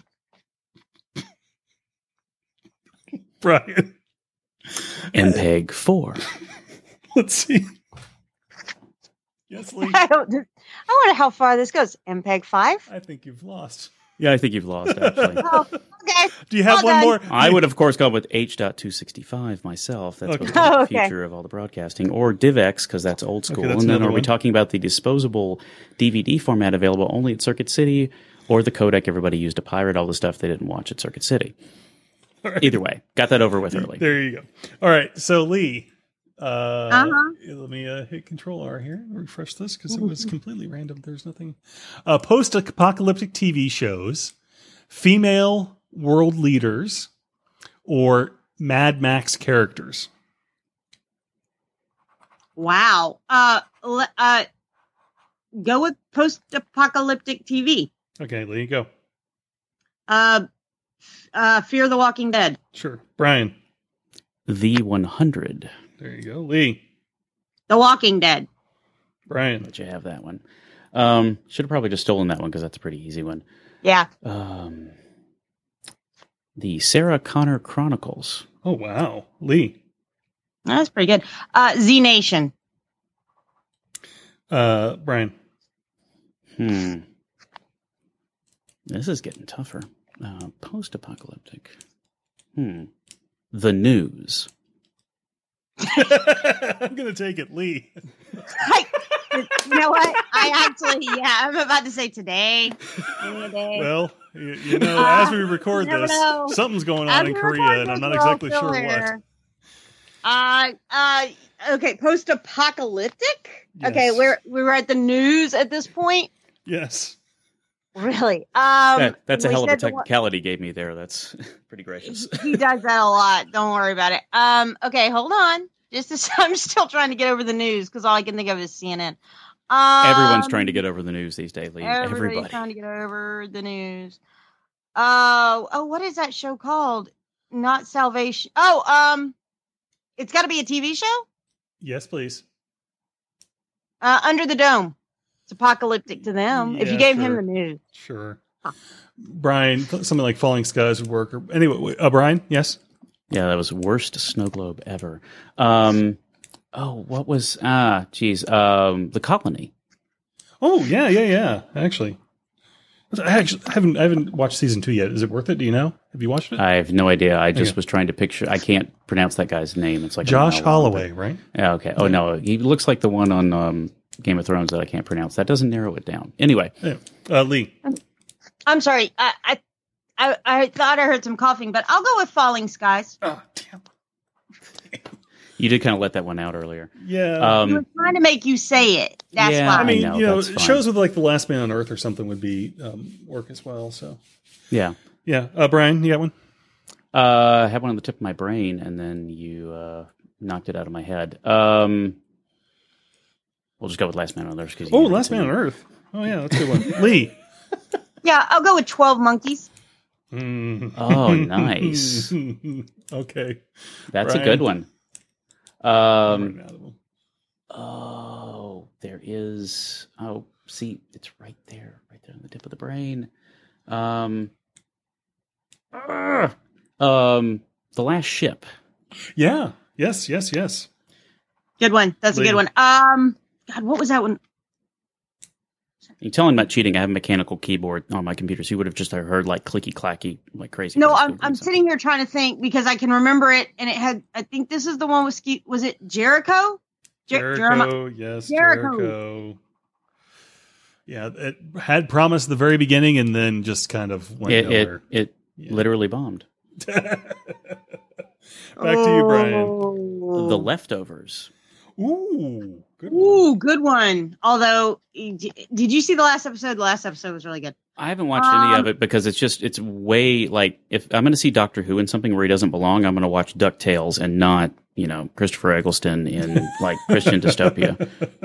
S6: Brian.
S8: M P E G four.
S6: Let's see. Yes, Lee.
S7: I don't I wonder how far this goes. M P E G five?
S6: I think you've lost.
S8: Yeah, I think you've lost, actually.
S7: Oh, okay.
S6: Do you have
S7: Well
S6: one
S7: done.
S6: more?
S8: I would, of course, go with H two sixty-five myself. That's
S6: Okay.
S8: supposed to be
S7: Oh,
S8: the
S7: okay.
S8: future of all the broadcasting. Or DivX, because that's old school.
S6: Okay, that's
S8: and then
S6: another
S8: are we
S6: one.
S8: talking about the disposable D V D format available only at Circuit City, or the codec everybody used to pirate all the stuff they didn't watch at Circuit City?
S6: Right.
S8: Either way, got that over with early.
S6: There you go. All right. So, Lee, uh,
S7: Uh-huh.
S6: let me uh, hit Control R here and refresh this because it was completely random. There's nothing. Uh, post-apocalyptic T V shows, female world leaders, or Mad Max characters.
S7: Wow. Uh le- uh go with post-apocalyptic T V.
S6: Okay, Lee, go.
S7: Uh uh Fear the Walking Dead.
S6: Sure. Brian.
S8: The one hundred.
S6: There you go. Lee.
S7: The Walking Dead.
S6: Brian.
S8: Let you have that one. Um, should have probably just stolen that one because that's a pretty easy one.
S7: Yeah.
S8: Um, the Sarah Connor Chronicles.
S6: Oh, wow. Lee.
S7: That's pretty good. Uh Z Nation.
S6: Uh, Brian.
S8: Hmm. This is getting tougher. Uh, post-apocalyptic. Hmm. The News.
S6: I'm gonna take it, Lee.
S7: I, you know what? I actually, yeah, I'm about to say today. Today.
S6: Well, you, you know,
S7: Uh,
S6: as we record
S7: you never
S6: this,
S7: know.
S6: something's going
S7: As
S6: on in
S7: we
S6: Korea,
S7: record
S6: and I'm
S7: this,
S6: not
S7: we're all
S6: exactly
S7: still
S6: sure what.
S7: here. Uh, uh, okay, post-apocalyptic.
S6: Yes.
S7: Okay, we're we're at the news at this point.
S6: Yes.
S7: Really? Um,
S8: That, that's a
S7: we
S8: hell of a
S7: said the one-
S8: technicality you gave me there. That's pretty gracious.
S7: he does that a lot. Don't worry about it. Um, okay, hold on. Just as, I'm still trying to get over the news because all I can think of is C N N. Um,
S8: Everyone's trying to get over the news these days, Lee.
S7: Everybody's
S8: Everybody.
S7: trying to get over the news. Oh, oh, what is that show called? Not Salvation. Oh, um, it's got to be a T V show.
S6: Yes, please.
S7: Uh, Under the Dome. It's apocalyptic to them. if you
S6: Yeah,
S7: gave him
S6: sure.
S7: the news.
S6: Sure. Brian, something like Falling Skies would work. Or, anyway, uh, Brian, yes?
S8: Yeah, that was worst snow globe ever. Um, oh, what was ah, geez, um, The Colony.
S6: Oh, yeah, yeah, yeah. Actually. I actually I haven't I haven't watched season two yet. Is it worth it? Do you know? Have you watched it?
S8: I have no idea. I just
S6: Okay.
S8: was trying to picture. I can't pronounce that guy's name. It's like a
S6: Josh
S8: mile long,
S6: Holloway,
S8: but-
S6: right?
S8: Yeah. Okay. Oh no, he looks like the one on um, Game of Thrones that I can't pronounce. That doesn't narrow it down. Anyway,
S6: Yeah. Uh, Lee.
S7: I'm sorry. I, I, I, I thought I heard some coughing, but I'll go with Falling Skies.
S6: Oh, damn.
S8: you did kind of let that one out earlier.
S6: Yeah.
S7: I was
S8: Um,
S7: trying to make you say it. That's
S8: yeah,
S7: why.
S6: I mean,
S8: know,
S6: you know,
S8: that's fine.
S6: shows with like The Last Man on Earth or something would be um, work as well. So,
S8: yeah.
S6: yeah. Uh, Brian, you got one?
S8: Uh, I had one on the tip of my brain, and then you uh, knocked it out of my head. Um, we'll just go with Last Man on Earth. Cause you
S6: Oh,
S8: gave it
S6: Last
S8: to
S6: Man
S8: me.
S6: on Earth. Oh, yeah, that's a good one. Lee.
S7: Yeah, I'll go with twelve Monkeys.
S6: Mm.
S8: Oh, nice.
S6: Okay.
S8: That's
S6: Brian.
S8: a good one.
S6: I'm
S8: Um,
S6: running out of them.
S8: oh, there is. Oh, see, it's right there, right there on the tip of the brain. Um, ah, um, The Last Ship.
S6: Yeah. Yes, yes, yes.
S7: Good one. That's a
S6: Lee.
S7: good one. Um, God, what was that one?
S8: You telling about cheating? I have a mechanical keyboard on my computer, so you would have just heard like clicky clacky, like crazy.
S7: No,
S8: I was
S7: I'm
S8: Googling
S7: I'm
S8: something.
S7: sitting here trying to think because I can remember it, and it had. I think this is the one with ski. Was it Jericho? Jer- Jeremi-
S6: Jericho, yes,
S7: Jericho.
S6: Jericho. Yeah, it had promise at the very beginning and then just kind of went
S8: It it,
S6: nowhere.
S8: it
S6: Yeah.
S8: literally bombed.
S6: Back to you, Brian.
S7: Oh.
S8: The Leftovers.
S6: Ooh, good one.
S7: Ooh, good one. Although, did you see the last episode? The last episode was really good.
S8: I haven't watched any
S7: Um,
S8: of it because it's just it's way like if I'm going to see Doctor Who in something where he doesn't belong, I'm going to watch DuckTales and not you know Christopher Eggleston in like Christian dystopia.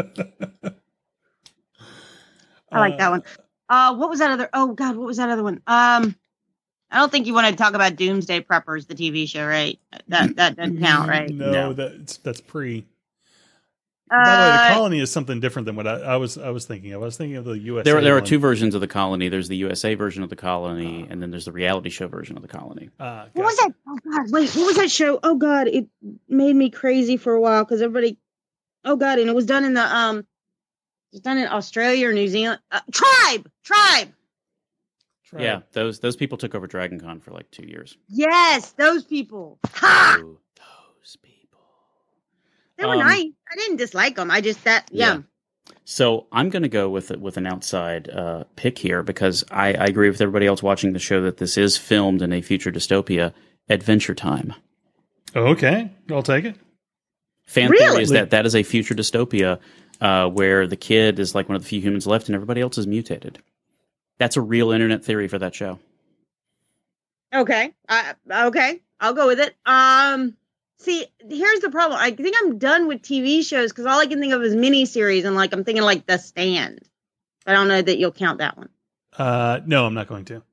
S7: I like that one. Uh, what was that other? Oh God, what was that other one? Um, I don't think you want to talk about Doomsday Preppers, the T V show, right? That that doesn't count, right?
S6: No,
S8: No.
S6: that's that's pre. By the way, the
S7: Uh,
S6: colony is something different than what I, I was I was thinking of. I was thinking of the U S A.
S8: There there are
S6: one.
S8: two versions of the Colony. There's the U S A version of the Colony, and then there's the reality show version of the Colony.
S6: Ah,
S7: What was
S6: gotcha.
S7: that? Oh God, wait, what was that show? Oh God, it made me crazy for a while because everybody. Oh God, and it was done in the um, it was done in Australia or New Zealand. Uh, Tribe, Tribe.
S6: Try
S8: Yeah,
S6: it.
S8: those those people took over Dragon Con for like two years.
S7: Yes, those people. Ha!
S8: Oh, those people.
S7: They were
S8: Um,
S7: nice. I didn't dislike them. I just that yeah.
S8: Yeah. So I'm going to go with with an outside uh, pick here because I, I agree with everybody else watching the show that this is filmed in a future dystopia. Adventure Time.
S6: Okay, I'll take it.
S8: Fan
S7: Really?
S8: theory is that that is a future dystopia uh, where the kid is like one of the few humans left and everybody else is mutated. That's a real internet theory for that show.
S7: Okay. Uh, okay. I'll go with it. Um, see, here's the problem. I think I'm done with T V shows because all I can think of is miniseries, and like I'm thinking like The Stand. I don't know that you'll count that one.
S6: Uh, no, I'm not going to.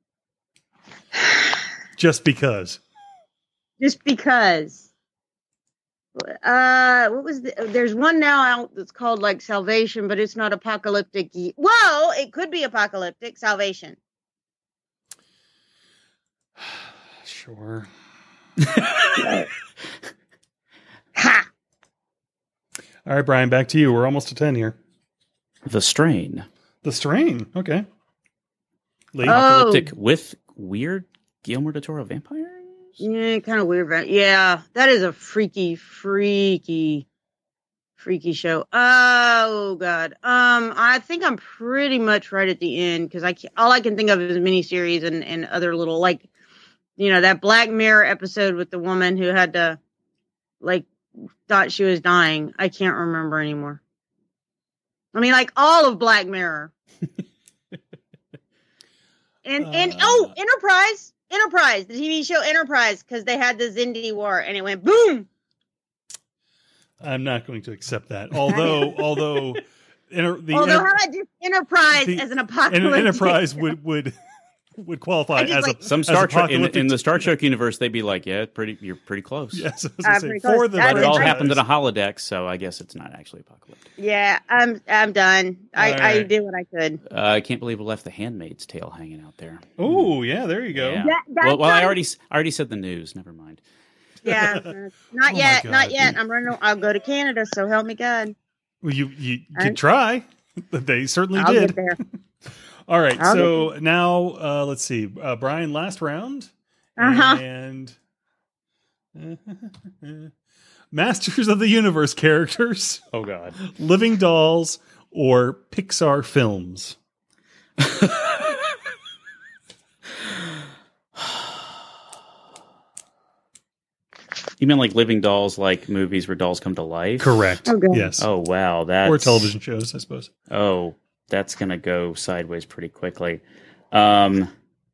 S6: Just because.
S7: Just because. Uh, what was the, there's one now out that's called like Salvation, but it's not apocalyptic. y- Well, it could be apocalyptic. Salvation.
S6: Sure.
S7: Ha!
S6: All right, Brian, back to you. We're almost to ten here.
S8: The Strain.
S6: The Strain. Okay. Lee.
S7: Oh.
S8: Apocalyptic with weird Guillermo del Toro vampires?
S7: Yeah, kind of weird. But yeah, that is a freaky, freaky, freaky show. Oh God. Um, I think I'm pretty much right at the end because I can, all I can think of is miniseries and and other little like, you know, that Black Mirror episode with the woman who had to like thought she was dying. I can't remember anymore. I mean, like all of Black Mirror. and and
S6: Uh,
S7: oh, Enterprise. Enterprise, the T V show Enterprise, because they had the Xindi War, and it went boom.
S6: I'm not going to accept that. Although, although, inter, the
S7: Although,
S6: enter-
S7: how about just Enterprise
S6: the-
S7: as an
S6: and
S7: apocalypse?
S6: an enterprise would would would qualify
S7: I just
S6: as
S7: like-
S6: a
S8: Some
S6: as
S8: Star Trek in,
S6: apocalyptic-
S8: in the Star Trek universe, they'd be like, "Yeah, pretty, you're pretty close."
S6: Yes, I was
S7: Uh,
S6: gonna say,
S7: pretty
S6: for
S7: close.
S6: the
S7: That
S8: But it all
S7: Right.
S8: happened in a holodeck, so I guess it's not actually apocalyptic.
S7: Yeah, I'm I'm done. I,
S6: All
S7: I
S6: right.
S7: did what I could.
S8: Uh, I can't believe we left the Handmaid's Tale hanging out there.
S6: Oh, yeah, there you go.
S8: Yeah.
S7: That- that
S8: well, well, I
S7: kind-
S8: already, s- I already said the news. Never mind.
S7: Yeah, uh, not
S6: Oh my
S7: yet,
S6: God.
S7: not yet. I'm running. I'll go to Canada, so help me God.
S6: Well, you you
S7: I-
S6: could try. They certainly
S7: I'll
S6: did.
S7: get there.
S6: All right,
S7: I'll
S6: so now uh, let's see, uh, Brian, last round,
S7: Uh-huh.
S6: and Masters of the Universe characters,
S8: Oh God.
S6: Living Dolls, or Pixar films.
S8: You mean like living dolls, like movies where dolls come to life?
S6: Correct.
S7: Okay.
S6: Yes.
S8: Oh wow, that's
S6: Or television shows, I suppose.
S8: Oh, that's gonna go sideways pretty quickly. Um,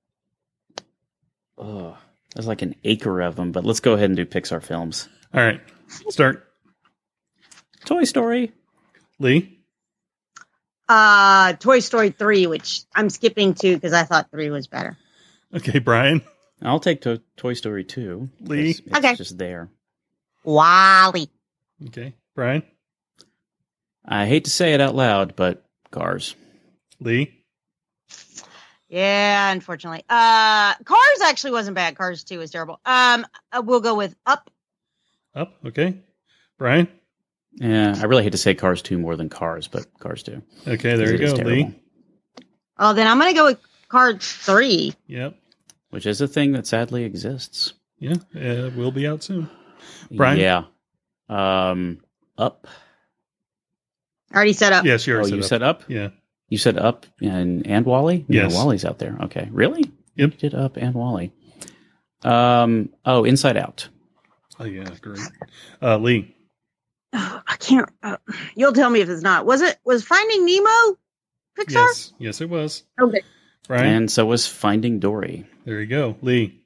S8: oh, there's like an acre of them, but let's go ahead and do Pixar films.
S6: All right, start.
S8: Toy Story.
S6: Lee.
S7: Uh, Toy Story three, which I'm skipping two because I thought three was better.
S6: Okay, Brian.
S8: I'll take to- Toy Story two.
S6: Lee?
S8: It's, it's
S7: Okay.
S8: just there.
S7: Wally.
S6: Okay, Brian.
S8: I hate to say it out loud, but Cars.
S6: Lee.
S7: Yeah, unfortunately. Uh, Cars actually wasn't bad. Cars two was terrible. Um, uh, we'll go with Up.
S6: Up. Okay, Brian.
S8: Yeah, I really hate to say Cars two more than Cars, but Cars two.
S6: Okay, there you
S8: It is
S6: go,
S8: terrible.
S6: Lee.
S7: Oh, then I'm gonna go with Cars three.
S6: Yep.
S8: Which is a thing that sadly exists.
S6: Yeah, uh, we'll be out soon. Brian?
S8: Yeah. Um, Up.
S7: I already set Up.
S6: Yes, you
S8: Oh,
S6: already
S8: you
S6: said
S8: said
S6: up.
S8: Up?
S6: Yeah.
S8: You said Up and and Wally?
S6: Yes.
S8: No, Wally's out there. Okay. Really?
S6: Yep.
S8: You did Up and Wally. Um. Oh, Inside Out.
S6: Oh yeah, great. Uh, Lee.
S7: Oh, I can't. Uh, you'll tell me if it's not. Was it? Was Finding Nemo Pixar?
S6: Yes, yes, it was.
S7: Okay.
S6: Brian.
S8: And so was Finding Dory.
S6: There you go, Lee.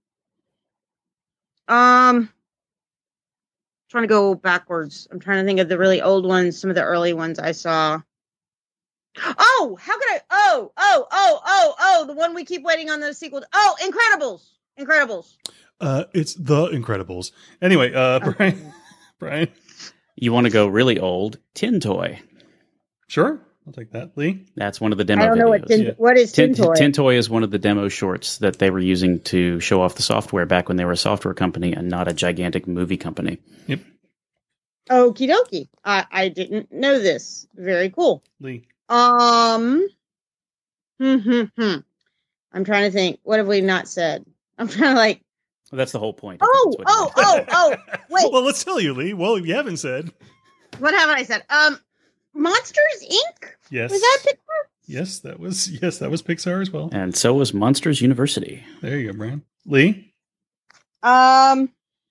S7: Um, trying to go backwards. I'm trying to think of the really old ones. Some of the early ones I saw. Oh, how could I? Oh, oh, oh, oh, oh! The one we keep waiting on those sequels. Oh, Incredibles! Incredibles.
S6: Uh, it's The Incredibles. Anyway, uh, Brian. Brian.
S8: You want to go really old? Tin Toy.
S6: Sure, I'll take that. Lee.
S8: That's one of the demo
S7: I don't know
S8: videos.
S7: what tin,
S6: Yeah.
S7: what is
S8: Tin,
S7: Tin Toy.
S8: Tin Toy is one of the demo shorts that they were using to show off the software back when they were a software company and not a gigantic movie company.
S6: Yep.
S7: Okie dokie. I I didn't know this. Very cool.
S6: Lee.
S7: Um. Hmm, hmm, hmm. I'm trying to think. What have we not said? I'm trying to like.
S8: Well, that's the whole point.
S7: Oh,
S8: That's what
S7: oh,
S8: you-
S7: oh, oh! Wait,
S6: Well, let's tell you, Lee. Well, you haven't said.
S7: what haven't I said? Um, Monsters Incorporated.
S6: Yes.
S7: Was that Pixar?
S6: Yes, that was. Yes, that was Pixar as well.
S8: And so was Monsters University.
S6: There you go, Brian. Lee.
S7: Um,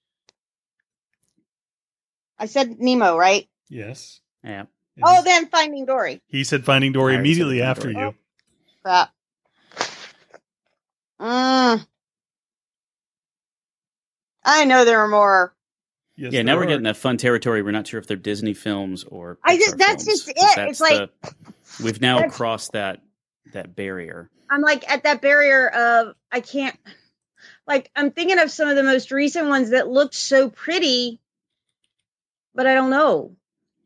S7: I said Nemo, right?
S6: Yes.
S8: Yeah.
S6: And
S7: Oh, then Finding Dory.
S6: he said Finding Dory
S8: I already said
S6: immediately
S8: Finding
S6: after
S8: Dory.
S6: you.
S7: Crap. Mm. I know there are more.
S6: Yes,
S8: Yeah, now
S6: there
S8: we're
S6: are.
S8: getting that fun territory. We're not sure if they're Disney films or.
S7: I just-
S8: Pixar
S7: that's
S8: films,
S7: just it.
S8: 'cause that's
S7: It's like-
S8: the- we've now
S7: that's-
S8: crossed that that barrier.
S7: I'm like at that barrier of I can't. Like I'm thinking of some of the most recent ones that looked so pretty, but I don't know.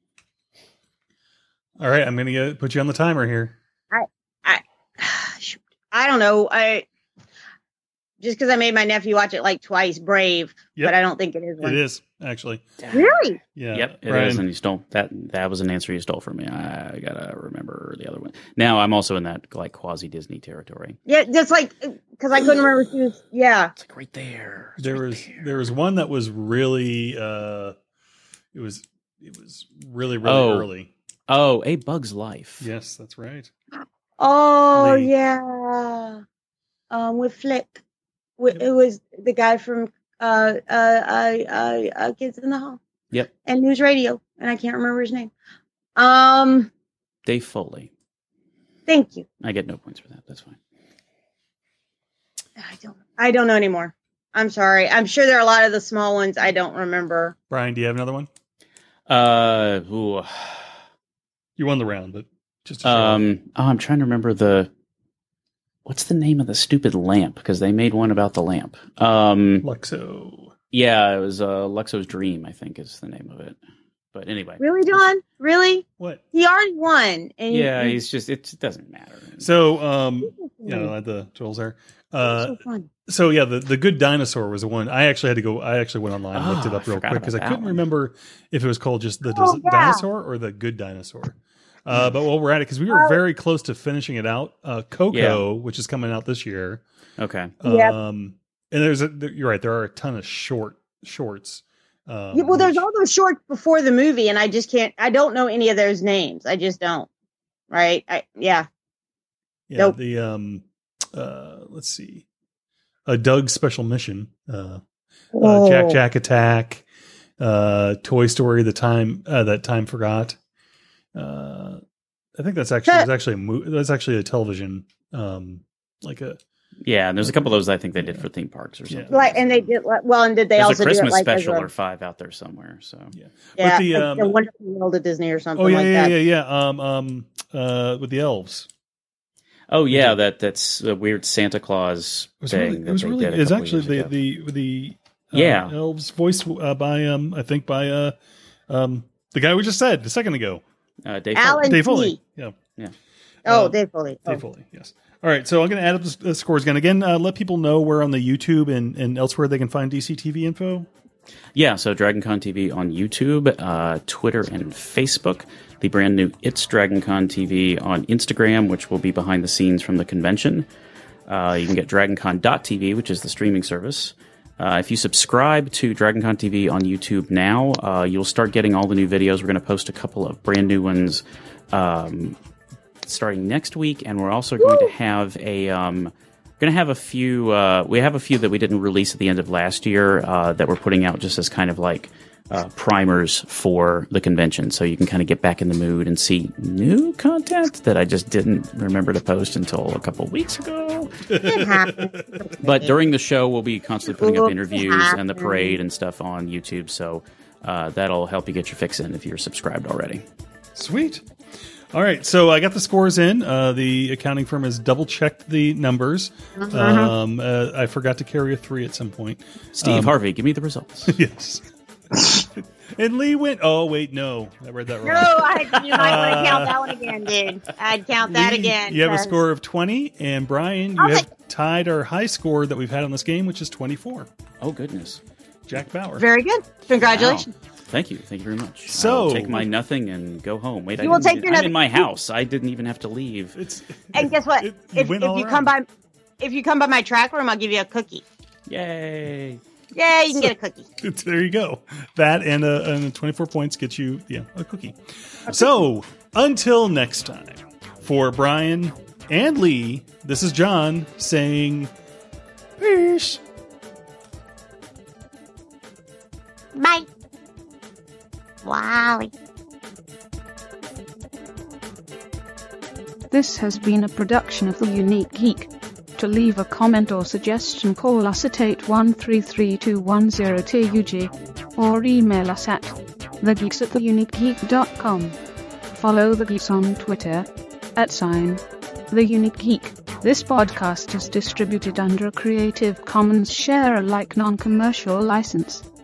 S6: All right, I'm going to put you on the timer here.
S7: Shoot. I don't know. I just because I made my nephew watch it like twice. Brave,
S6: Yep.
S7: but I don't think it is one.
S6: It is actually.
S7: Really?
S6: Yeah.
S8: Yep, it
S6: Brian,
S8: is, and you stole that. That was an answer you stole from me. I gotta remember the other one. Now I'm also in that like quasi Disney territory.
S7: Yeah, just like because I couldn't remember. She was, yeah.
S8: It's like right there. It's
S6: there
S8: right
S6: was
S8: there.
S6: there was one that was really uh, it was it was really really
S8: Oh.
S6: early.
S8: Oh, A Bug's Life.
S6: Yes, that's right.
S7: Oh
S6: Lee.
S7: yeah. Um, with Flick, with, it was the guy from uh uh uh uh, uh Kids in the Hall.
S8: Yep.
S7: And News Radio, and I can't remember his name. Um,
S8: Dave Foley.
S7: thank you.
S8: I get no points for that. That's fine.
S7: I don't. I don't know anymore. I'm sorry. I'm sure there are a lot of the small ones I don't remember.
S6: Brian, do you have another one?
S8: Uh, ooh.
S6: You won the round, but just to show
S8: Um, oh, I'm trying to remember the. What's the name of the stupid lamp? Because they made one about the lamp. Um,
S6: Luxo.
S8: yeah, it was uh, Luxo's Dream, I think is the name of it. But anyway.
S7: Really, Don? Really?
S6: What?
S7: He already won. And
S8: Yeah,
S7: you,
S8: he's just, it doesn't matter.
S6: So, um, you know, at the tools there. Uh,
S7: so fun.
S6: so yeah, the, the Good Dinosaur was the one. I actually had to go. I actually went online and looked it
S8: Oh,
S6: up
S8: I
S6: real
S8: forgot
S6: quick because I
S8: about that
S6: couldn't
S8: one.
S6: remember if it was called just the
S7: Oh,
S6: Dis-
S7: yeah.
S6: Dinosaur or the Good Dinosaur. Uh, but while we're at it, because we were very close to finishing it out, uh, Coco, which is coming out this year.
S8: Okay.
S7: Yep.
S6: Um, and there's a, there- you're right. There are a ton of short shorts. Um,
S7: Yeah, well, there's
S6: which-
S7: all those shorts before the movie, and I just can't. I don't know any of those names. I just don't. Right? I yeah.
S6: yeah,
S7: nope.
S6: the um, uh, let's see, a Doug Special Mission, uh, uh, Jack
S7: Oh.
S6: Jack Attack, uh, Toy Story, the time uh, that time forgot. Uh, I think that's actually that's actually a mo- that's actually a television, um, like a
S8: Yeah, and there's a couple of those I think they did for theme parks or
S6: Yeah.
S8: something.
S7: Like, and they did well, and did they
S8: There's
S7: also
S8: a Christmas
S7: do it like
S8: special
S7: as a,
S8: or five out there somewhere. So
S6: yeah.
S7: yeah,
S6: But the,
S7: like
S6: um,
S7: the Wonderful World of Disney or something
S6: oh yeah
S7: like
S6: yeah
S7: that.
S6: yeah yeah um um uh with the elves.
S8: Oh yeah, that that's a weird Santa Claus
S6: It was
S8: thing.
S6: really,
S8: that
S6: it was
S8: they
S6: really
S8: did a
S6: it's
S8: couple
S6: actually
S8: years
S6: the,
S8: ago.
S6: the the uh,
S8: Yeah.
S6: elves voiced uh, by um I think by uh um the guy we just said a second ago.
S8: uh, Dave
S7: Alan
S8: Foley.
S6: Dave Foley.
S7: T.
S6: Yeah.
S8: Yeah.
S7: Oh,
S6: Uh,
S7: Dave Foley. Oh.
S6: Dave Foley, yes. All right, so I'm going to add up the, the scores again. Again, uh, let people know where on the YouTube and, and elsewhere they can find D C T V info.
S8: Yeah, so DragonCon T V on YouTube, uh, Twitter, and Facebook. The brand new It's DragonCon T V on Instagram, which will be behind the scenes from the convention. Uh, you can get DragonCon dot T V, which is the streaming service. Uh, if you subscribe to DragonCon T V on YouTube now, uh, you'll start getting all the new videos. We're going to post a couple of brand new ones um, starting next week, and we're also going to have a um, going to have a few. Uh, we have a few that we didn't release at the end of last year uh, that we're putting out just as kind of like uh, primers for the convention, so you can kind of get back in the mood and see new content that I just didn't remember to post until a couple weeks ago.
S7: It happens.
S8: But during the show, we'll be constantly putting up
S7: Oops,
S8: interviews
S7: it
S8: and the
S7: happened.
S8: parade and stuff on YouTube, so uh, that'll help you get your fix in if you're subscribed already.
S6: Sweet. All right, so I got the scores in. Uh, the accounting firm has double checked the numbers.
S7: Uh-huh.
S6: Um, uh, I forgot to carry a three at some point.
S8: Steve
S6: Um,
S8: Harvey, give me the results.
S6: Yes. And Lee went. Oh wait, no, I read that wrong.
S7: No, I, you might want to count that one again, dude. I'd count that
S6: Lee,
S7: again.
S6: You have a
S7: 'cause-
S6: score of twenty, and Brian, you
S7: I'll
S6: have tied our high score that we've had on this game, which is twenty-four.
S8: Oh, goodness.
S6: Jack Bauer.
S7: Very good. Congratulations.
S8: Wow. Thank you. Thank you very much.
S6: So-
S8: I'll take my nothing and go home. Wait, I
S7: You will
S8: didn't-
S7: take your
S8: I'm
S7: nothing-
S8: in my house. I didn't even have to leave.
S6: It's
S7: And guess what?
S6: it- you
S7: if
S6: went
S7: if
S6: all
S7: you
S6: around.
S7: come by, if you come by my track room, I'll give you a cookie.
S8: Yay.
S7: Yeah, you can get a cookie.
S6: There you go. That and a, and a twenty-four points gets you, yeah, a cookie. So until next time, for Brian and Lee, this is John saying peace.
S7: Bye. Wow.
S5: This has been a production of The Unique Geek. To leave a comment or suggestion, call us at eight one three three two one zero T U G or email us at thegeeks at theuniquegeek dot com. Follow The Geeks on Twitter at sign The Unique Geek. This podcast is distributed under a Creative Commons Share-alike non-commercial license.